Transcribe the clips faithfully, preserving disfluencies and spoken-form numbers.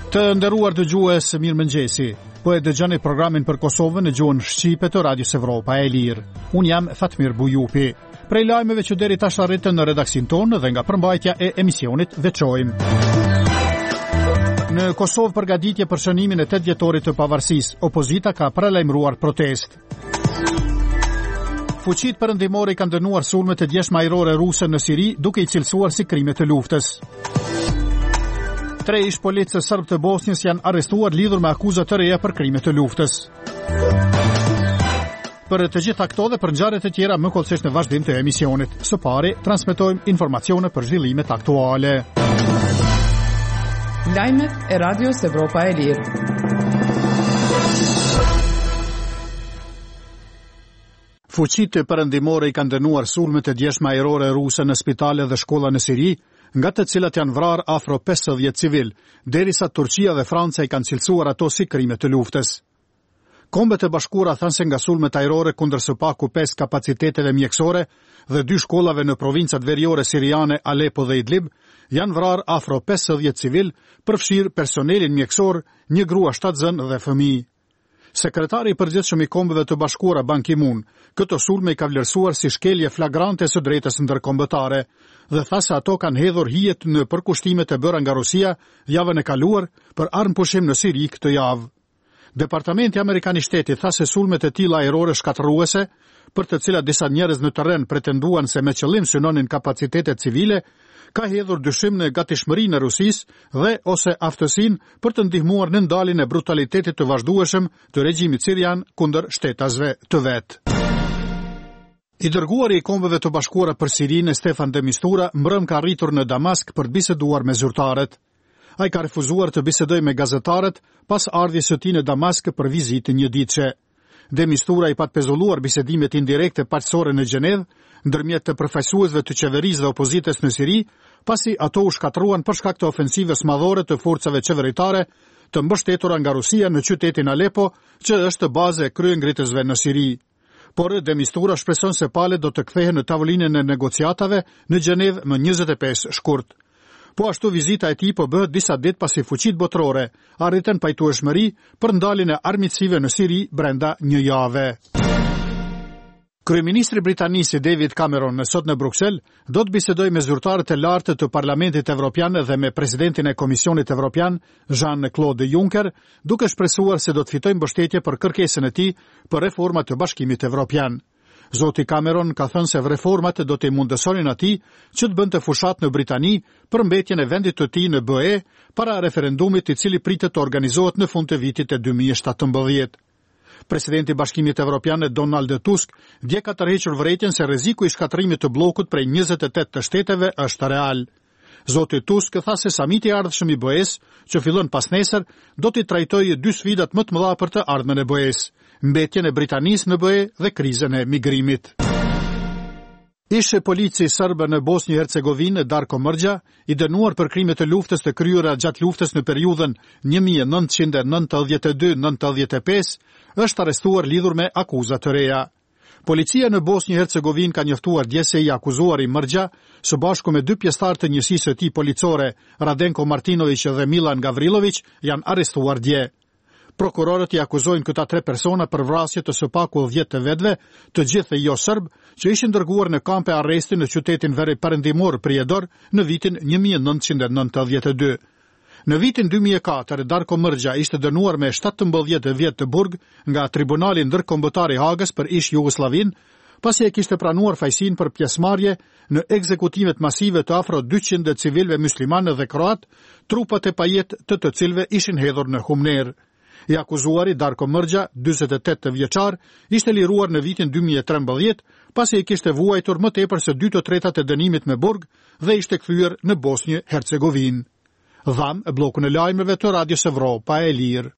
Të nderuar dëgjues, mirëmëngjesi. Po e dëgjoni programin për Kosovën në gjuhën shqipe të Radios Evropa e Lirë. Unë jam Fatmir Bujupi. Prej lajmeve që deri tash arritën në redaksin tonë dhe nga përmbajtja e emisionit veçojmë. Në Kosovë përgatitje për shënimin e tetë vjetorit të pavarësisë, opozita ka prelajmëruar protest. Fuqitë perëndimore kanë dënuar sulmet e djeshme ajrore ruse në Siri, duke i cilësuar si krime të luftës. Tre ish policë serb të Bosnjës janë arrestuar lidhur me akuza të reja për krime të luftës. Për të gjitha këto dhe për ngjarjet e tjera më kollësisht në vazhdim të emisionit. Së pari, transmetojmë informacione për zhvillimet aktuale. Lajmet e Radios Evropa e Lirë. Fuqitë perëndimore i kanë dënuar sulmet e djeshme ajrore ruse në spitale dhe shkolla në Siri, nga të cilat janë vrarë afro pesëdhjetë civil, derisa Turqia dhe Franca i kanë cilësuar ato si krime të luftës. Kombet e Bashkuara thanë se nga sulmet ajrore kundër së paku pesë kapaciteteve mjekësore dhe dy shkollave në provincat veriore siriane Aleppo dhe Idlib, janë vrarë afro pesëdhjetë civil, përfshirë personelin mjekësor, një grua shtatë zënë dhe fëmijë. Sekretari i përgjithshëm i Kombeve të Bashkuara Ban Ki-moon këto sulme i ka vlerësuar si shkelje flagrante së drejtës ndërkombëtare dhe tha se ato kanë hedhur hijet në përkushtimet e bëra nga Rusia javën e kaluar për armëpushim në Siri këtë javë. Departamenti Amerikan i Shtetit tha se sulmet e tilla ajrore shkatërruese, për të cilat disa njerëz në terren pretenduan se me qëllim synonin kapacitetet civile, ka hedhur dyshim në gatishmërinë e Rusisë dhe ose aftësinë për të ndihmuar në ndaljen e brutalitetit të vazhdueshëm të regjimit sirian kundër shtetasve të vet. I dërguari i Kombeve të Bashkuara për Sirinë, Stefan de Mistura, mbrëm ka arritur në Damask për të biseduar me zyrtarët. Ai ka refuzuar të bisedojë me gazetarët pas ardhjes së tij në Damask për vizitë njëditëshe. De Mistura i pat pezulluar bisedimet indirekte paqësore në Gjenevë, ndërmjet të përfaqësuesve të qeverisë dhe opozitës në Siri, pasi ato u shkatruan për shkak të ofensivës madhore të forcave qeveritare të mbështetura nga Rusia në qytetin Aleppo, që është bazë e kryengritësve në Siri. Por de Mistura shpreson se palët do të kthehen në tavolinën e negociatave në Gjenevë më njëzet e pesë shkurt. Po ashtu vizita e tij po bëhet disa ditë pasi fuqitë botërore arritën pajtueshmëri për ndaljen e armiqësive në Siri brenda një jave. Kryeministri britanisë David Cameron sot në Bruksel do të bisedojë me zyrtarët e lartë të Parlamentit Evropian dhe me presidentin e Komisionit Evropian, Jean-Claude Juncker, duke shpresuar se do të fitojë mbështetje për kërkesën e tij për reforma të Bashkimit Evropian. Zoti Cameron ka thënë se reformat do të mundësonin atij që të bënte fushat në Britani për mbetjen e vendit të tij në B E para referendumit i cili pritet të organizohet në fund të vitit e dy mijë e shtatëmbëdhjetë. Presidenti i Bashkimit Evropian Donald Tusk dje ka tërhequr vërejtjen se rreziku i shkatërimit të bllokut prej njëzet e tetë të shteteve është real. Zoti Tusk tha se samiti i ardhshëm i B E-s, që fillon pas nesër, do t'i trajtojë dy sfidat më të mëdha për të ardhmen e B E-s: mbetjen e Britanisë në B E dhe krizën e migrimit. Ish polici serb në Bosnjë-Hercegovinë Darko Mrđa, i dënuar për krimet e luftës të kryera gjatë luftës në periudhën një mijë e nëntëqind e nëntëdhjetë e dy deri në nëntëdhjetë e pesë, është arrestuar lidhur me akuza të reja. Policia në Bosnjë-Hercegovinë ka njoftuar dje se i akuzuari Mrđa, së bashku me dy pjesëtarë të njësisë së tij policore, Radenko Martinović dhe Milan Gavrilović, janë arrestuar dje. Prokurorët i akuzojnë këta tre persona për vrasje të së paku dhjetë të vetëve, të gjithë jo serb, që ishin dërguar në kampe arresti në qytetin veri perëndimor Prijedor në vitin një mijë e nëntëqind e nëntëdhjetë e dy. Në vitin dy mijë e katër, Darko Mrđa ishte dënuar me shtatëmbëdhjetë vjet të burg nga Tribunali Ndërkombëtar i Hagës për ish Jugosllavin, pasi e kishte pranuar fajsinë për pjesëmarrje në ekzekutimet masive të afro dyqind civilëve muslimanë dhe kroat, trupat e pajet të të cilëve ishin hedhur në Humner. I akuzuari Darko Mrđa, dyzet e tetë vjeçar, ishte liruar në vitin dy mijë e trembëdhjetë, pasi e kishte vuajtur më tepër se dy të tretat e dënimit me burg dhe ishte kthyer në Bosnjë-Hercegovinë. Dham e blokun e lajmeve të Radios Evropa e Lirë.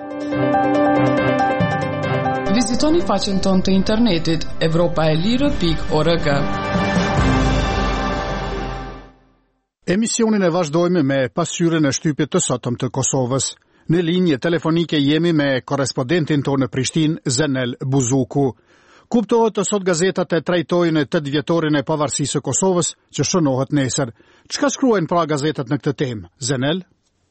Vizitoni faqen tonë të internetit evropaelire pikë org. Emisionin e vazhdojmë me pasqyrën e shtypit të sotëm të Kosovës. Në linje telefonike jemi me korrespondentin tonë në Prishtinë, Zenel Buzuku. Kuptohet të sot gazetat e trajtojnë tetë vjetorin e pavarësisë së Kosovës, që shënohet nesër. Çka shkruajnë pra gazetat në këtë temë, Zenel?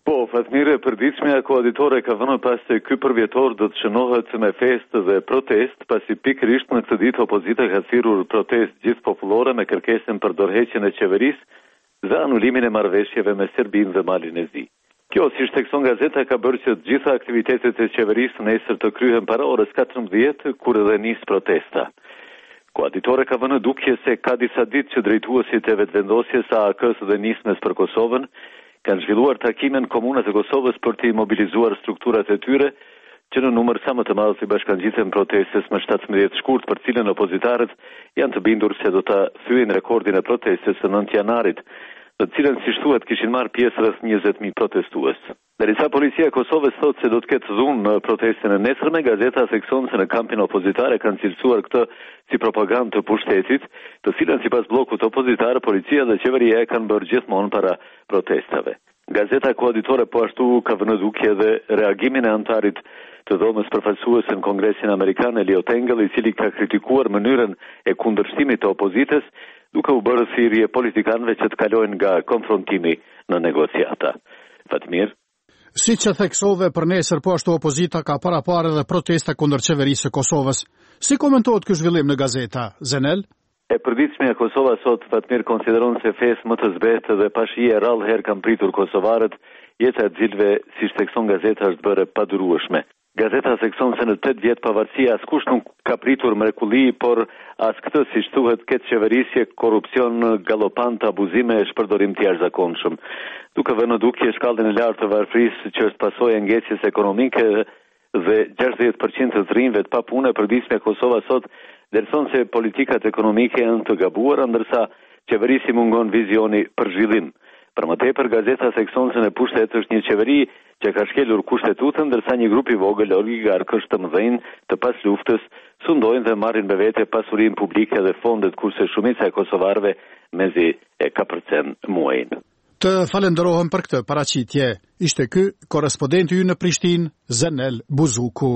Po, Fatmire, përditshmja koaditore ka vënë pas se ky përvjetor do të shënohet me festë dhe protest, pasi pikërisht në këtë ditë opozita ka thirrur protestë gjithë popullore me kërkesën për dorëheqjen e qeverisë dhe anulimin e marrëveshjeve me Serbinë dhe Malin e Zi. Kjo, si shtekson gazeta, ka bërë që të gjitha aktivitetet e qeverisë nesër të kryhen para orës katërmbëdhjetë, kur edhe nis protesta. Koaditore ka vënë dukje se ka disa ditë që drejtuesit e vetëvendosjes A A K-s dhe nismes për Kosovën kanë zhvilluar takime në komunat e Kosovës për të mobilizuar strukturat e tyre, që në numër sa më të madh i bashkangjiten protestës më shtatëmbëdhjetë shkurt, për cilën opozitarët janë të bindur se do ta thyejnë rekordin e protestës së nëntë janarit, në të cilën, si thuhet, kishin marrë pjesë rreth njëzet mijë protestues. Derisa policia e Kosovës thotë se do të ketë dhunë në protestën e nesërme, gazeta thekson se në kampin opozitare kanë cilësuar këtë si propagandë të pushtetit, të cilën sipas bllokut opozitar policia dhe qeveria e kanë bërë gjithmonë para protestave. Gazeta koaditore po ashtu ka vënë dukje dhe reagimin e antarit të dhomës përfaqësuese në Kongresin Amerikan, Eliot Engel, i cili ka kritikuar mënyrën e kundërshtimit të opozitës, duke u bërë thirrje politikanëve që të kalojnë nga konfrontimi në negociata. Fatmir. Si që theksove për nesër, po ashtu opozita ka parapare dhe protesta kundër qeverisë së Kosovës. Si komentohet ky zhvillim në gazeta, Zenel? E përditshmja e Kosova sot, Fatmir, konsideron se fesë më të zbetë dhe pashije rrallë herë kanë pritur kosovarët, jeta e xhilve, si thekson gazeta, është bërë padurueshme. Gazeta thekson se në tetë vjet pavarësia askush nuk ka pritur mrekulli, por as këtë, siç thuhet, këtë qeverisje, korrupsion galopant, abuzime e shpërdorim të jashtëzakonshëm. Duke vënë dukje shkallën e lartë të varfërisë që është pasojë e ngecjes ekonomike dhe gjashtëdhjetë përqind të të rinjve të pa punë, përditshmja e Kosova sot dërson se politikat ekonomike janë të gabuara, ndërsa qeverisi mungon vizioni për zhvillim. Për më tepër, gazeta thekson se në pushtet është një qeveri që ka shkelur kushtetutën, ndërsa një grup i vogël oligarkësh të mëdhenj të pas luftës sundojnë dhe marrin me vete pasurinë publike dhe fondet, kurse shumica e kosovarëve mezi e ka përcen muajin. Të falenderohem për këtë paraqitje. Ishte ky korrespondenti ynë në Prishtinë, Zenel Buzuku.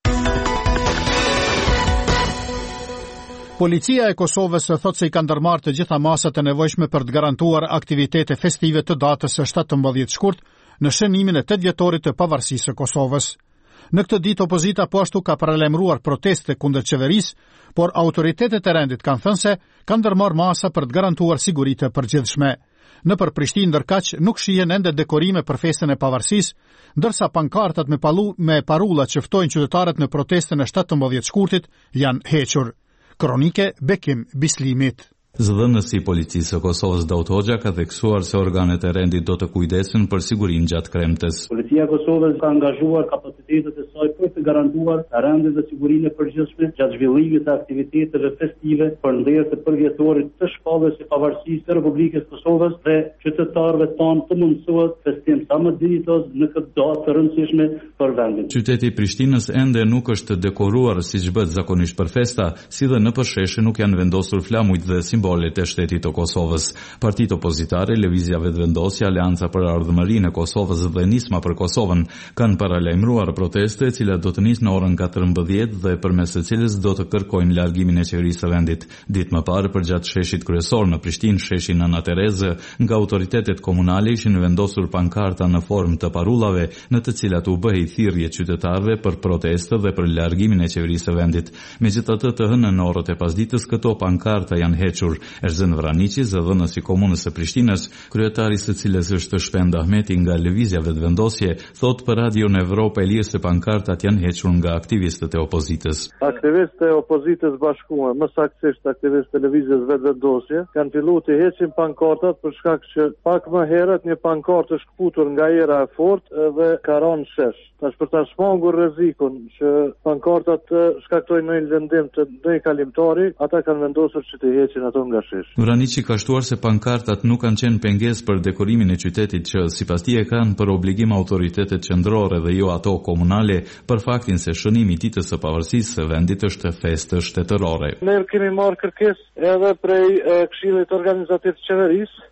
Policia e Kosovës thotë se i ka ndërmarrë të gjitha masat e nevojshme për të garantuar aktivitete festive të datës së shtatëmbëdhjetë shkurt në shënimin e tetë vjetorit të pavarësisë së Kosovës. Në këtë ditë opozita po ashtu ka paralajmëruar proteste kundër qeverisë, por autoritetet e rendit kanë thënë se kanë ndërmarrë masa për të garantuar siguri të përgjithshme. Nëpër Prishtinë ndërkaq nuk shihen ende dekorime për festën e pavarësisë, ndërsa pankartat me pallu me parulla që ftojnë qytetarët në protestën e shtatëmbëdhjetë shkurtit janë hequr. Kronike Bekim Bislimit. Zëdhënësi i policisë së Kosovës Daut Hoxha ka theksuar se organet e rendit do të kujdesen për sigurinë gjatë kremtes. Policia e Kosovës ka angazhuar kapacitetet e saj për të garantuar rendin dhe sigurinë e përgjithshme gjatë zhvillimit të aktiviteteve festive për ndërtesë të përvjetorit të shpalljes së pavarësisë së Republikës së Kosovës dhe qytetarëve tanë të mundësohet festim sa më dinjitos në këtë datë të rëndësishme për vendin. Qyteti i Prishtinës ende nuk është dekoruar siç bëhet zakonisht për festa, si dhe nëpër sheshe nuk janë vendosur flamujt dhe simbolet e shtetit të Kosovës. Partitë opozitare, Lëvizja Vetëvendosja, Aleanca për Ardhmërinë e Kosovës dhe Nisma për Kosovën kanë paralajmëruar proteste, e cila do të nisë në orën katërmbëdhjetë dhe përmes së cilës do të kërkojnë largimin e qeverisë së vendit. Ditë më parë, përgjatë sheshit kryesor në Prishtinë, sheshin Ana Terezë, nga autoritetet komunale ishin vendosur pankarta në formë të parullave, në të cilat u bëhej thirrje qytetarëve për protestë dhe për largimin e qeverisë së vendit. Megjithatë, të hënën në orët e pasdites këto pankarta janë hequr. Erzën Vraniqi, zëdhënësi i komunës së Prishtinës, kryetari së cilës është Shpend Ahmeti nga Lëvizja Vetëvendosje, thotë për Radion Evropë e Lirë se pankartat janë hequr nga aktivistët e opozitës. Aktivistët e opozitës bashkuar, më saktësisht aktivistët e Lëvizjes Vetëvendosje, kanë filluar të heqin pankartat për shkak që pak më herët një pankartë është kputur nga era e fortë dhe ka rënë shesh. Tash për ta shmangur rrezikun që pankartat shkaktojnë ndonjë lëndim të ndonjë kalimtari, ata kanë vendosur që të heqin ato nga shesh. Vraniqi ka shtuar se pankartat nuk kanë qenë pengesë për dekorimin e qytetit që sipas tij kanë për obligim autoritetet qendrore dhe jo ato komunale, për faktin se shënimi i ditës së pavarësisë së vendit është festë shtetërore. Ne kemi marrë kërkesë edhe prej Këshillit Organizativ të Qeverisë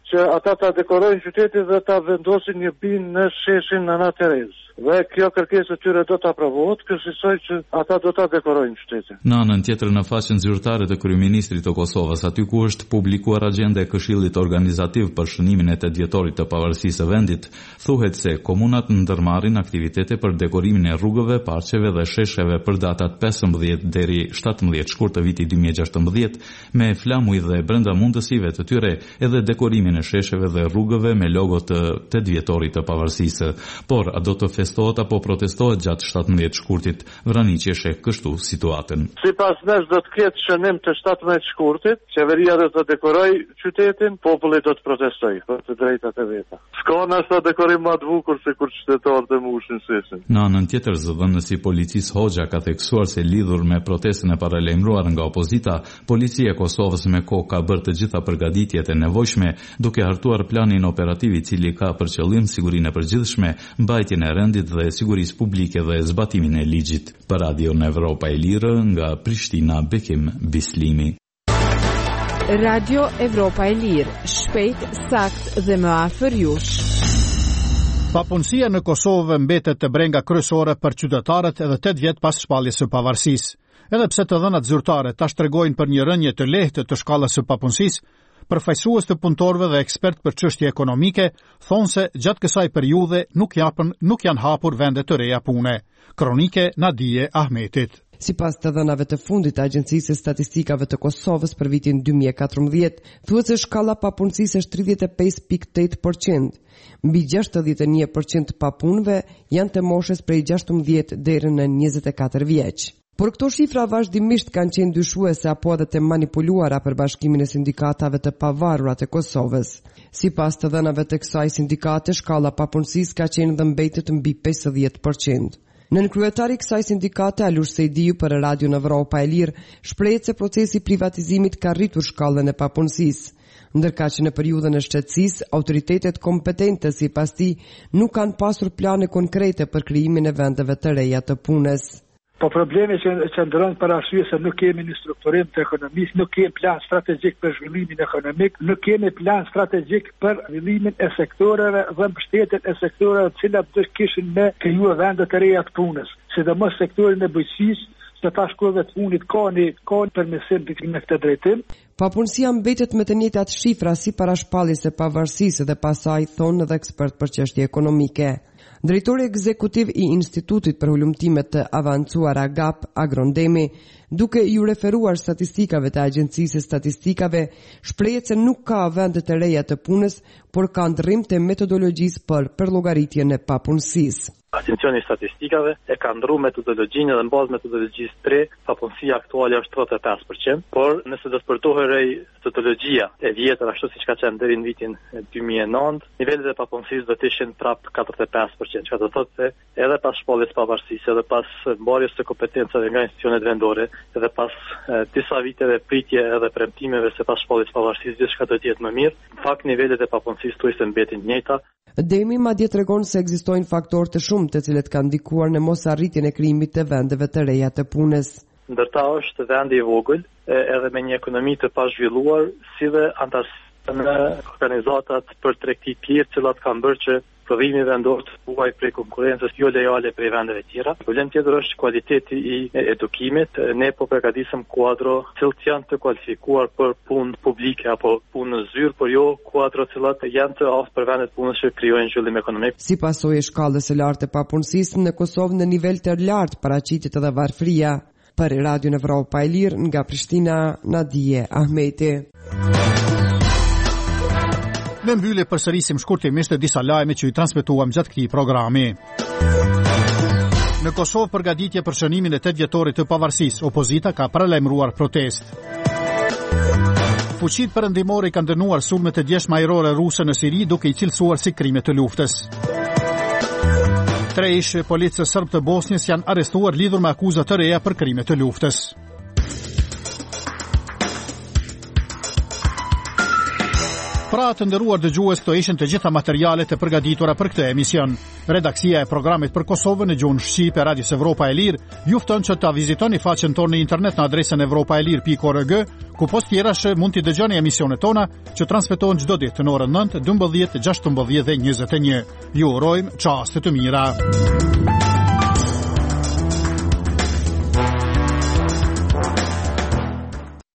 që ata ta dekorojnë qytetin dhe ta vendosin një binë në sheshin Nana Terezë. Dhe kjo kërkesë e tyre do të aprovohet, këshillsoj që ata do ta dekorojnë qytetin. Në anën tjetër, në faqen zyrtare të kryeministrit të Kosovës, aty ku është publikuar agjenda e Këshillit Organizativ për shënimin e tetëdhjetë vjetorit të pavarësisë së vendit, thuhet se komunat ndërmarrin aktivitete për dekorimin e rrugëve, parqeve dhe shesheve për datat pesëmbëdhjetë deri shtatëmbëdhjetë shkurt të vitit dy mijë e gjashtëmbëdhjetë, me flamuj dhe brenda mundësive të tyre edhe dekorimin e shesheve dhe rrugëve me logo të tetëdhjetë vjetorit të pavarësisë. Por a do të festohet apo protestohet gjatë shtatëmbëdhjetë shkurtit? Vraniqi e sheh kështu situatën. Sipas nesh do të ketë shënim të shtatëmbëdhjetë shkurtit, qeveria do të dekorojë qytetin, populli do të protestojë për të drejtat e veta. S'ka sa dekorim më të bukur se kur qytetarët e mbushin sheshin. Në anën tjetër, zëdhënësi policisë Hoxha ka theksuar se lidhur me protestën e paralajmëruar nga opozita, policia e Kosovës me kohë ka bërë të gjitha përgatitjet e nevojshme, duke hartuar planin operativ i cili ka për qëllim sigurinë e përgjithshme, mbajtjen e rendit dhe sigurisë publike dhe zbatimin e ligjit. Për Radio në Evropa e Lirë, nga Prishtina, Bekim Bislimi. Radio Evropa e Lirë, shpejt, sakt dhe më afër jush. Papunësia në Kosovë mbetet të brenga kryesore për qytetarët edhe tetë vjet pas shpalljes së pavarësisë. Edhe pse të dhënat zyrtare tash tregojnë për një rënje të lehtë të shkallës së papunësisë, përfaqësues të punëtorëve dhe ekspert për çështje ekonomike thonë se gjatë kësaj periudhe nuk japën nuk janë hapur vende të reja pune. Kronike Nadije Ahmetit. Sipas të dhënave të fundit të Agjencisë së Statistikave të Kosovës për vitin dy mijë e katërmbëdhjetë, thuhet se shkalla papunësisë është tridhjetë e pesë pikë tetë përqind. Mbi gjashtëdhjetë e një përqind të papunëve janë të moshës prej gjashtëmbëdhjetë deri në njëzet e katër vjeç. Por këto shifra vazhdimisht kanë qenë dyshuese apo edhe të manipuluara për Bashkimin e Sindikatave të Pavarura të Kosovës. Sipas të dhënave të kësaj sindikate, shkalla papunësisë ka qenë dhe mbetet mbi pesëdhjetë përqind. Nën kryetari i kësaj sindikate, Alush Sejdiu, për Radio në Evropa e Lirë, shprehet se procesi i privatizimit ka rritur shkallën e papunësisë, ndërka që në periudhën e shqetësisë, autoritetet kompetente sipas tij nuk kanë pasur plane konkrete për krijimin e vendeve të reja të punës. Po problemi që qëndron për arsye se nuk kemi një strukturim të ekonomisë, nuk kemi plan strategjik për zhvillimin ekonomik, nuk kemi plan strategjik për zhvillimin e sektoreve dhe mbështetjen e sektoreve të cilat do të kishin me krijuar vende të reja të punës, sidomos sektorin e bujqësisë, se tash shkollëve të punit ka një ka një përmirësim në këtë drejtim. Papunësia mbetet me të njëjtat shifra si para shpalljes së pavarësisë dhe pasaj, thonë edhe ekspert për çështje ekonomike. Drejtori ekzekutiv i Institutit për Hulumtime të Avancuara GAP, Agrondemi, duke ju referuar statistikave të Agjencisë së Statistikave, shprehet se nuk ka vende të reja të punës, por ka ndërrim të metodologjisë për përllogaritjen e papunësisë. Agencioni i Statistikave e ka ndrruar metodologjinë dhe në bazë metodologjisë tre, papunësia aktuale është tridhjetë e pesë përqind, por nëse do të përdohet rej metodologjia e vjetër ashtu siç ka qenë deri në vitin dy mijë e nëntë, nivelet e papunësisë do të ishin prapë katërdhjetë e pesë përqind, çka do të thotë se edhe pas shpalljes së pavarësisë, edhe pas mbarjes së kompetencave nga institucionet vendore, edhe pas e, disa viteve pritje edhe premtimeve se pas shpalljes së pavarësisë gjithçka do të jetë më mirë, në fakt nivelet e papunësisë tuaj mbetin të njëjta. Demi madje tregon se ekzistojnë faktorë të shumë të cilët kanë ndikuar në mos arritjen e krijimit të vendeve të reja të punës. Ndërta është vendi i vogël, edhe me një ekonomi të pazhvilluar, si dhe antarësia në organizatat për tregti të tjerë, të cilat kanë bërë që prodhimi vendor të huaj prej konkurrencës jo lojale prej vendeve tjera. Problem tjetër është kualiteti i edukimit. Ne po përgatisim kuadro cilët janë të kualifikuar për punë publike apo punë në zyrë, por jo kuadro cilat janë të aftë për vendet punës që krijojnë zhvillim ekonomik. Si pasojë e shkallës së lartë të papunësisë në Kosovë në nivel të lartë paraqitet edhe varfëria. Për Radio në Evropa e Lirë, nga Prishtina, Nadije Ahmeti. Në mbyllje përsërisim shkurtimisht disa lajme që i transmetuam gjatë këtij programi. Në Kosovë përgatitje për shënimin e tetëdhjetë vjetorit të pavarësisë, opozita ka paralajmëruar protest. Fuqitë perëndimore kanë dënuar sulmet e djeshme ajrore ruse në Siri duke i cilësuar si krime të luftës. Tre ish policë serb të Bosnjës janë arrestuar lidhur me akuza të reja për krime të luftës. Pra të nderuar dëgjues, këto ishin të gjitha materialet e përgatitura për këtë emision. Redaksia e programit për Kosovën në gjuhën shqipe e Radios Evropa e Lirë ju fton që ta vizitoni faqen tonë në internet në adresën evropaelir pikë org, ku post tjerash mund t'i dëgjoni emisionet tona që transmetohen çdo ditë në orën nëntë, dymbëdhjetë, gjashtëmbëdhjetë dhe njëzet e një. Ju urojmë çaste të mira.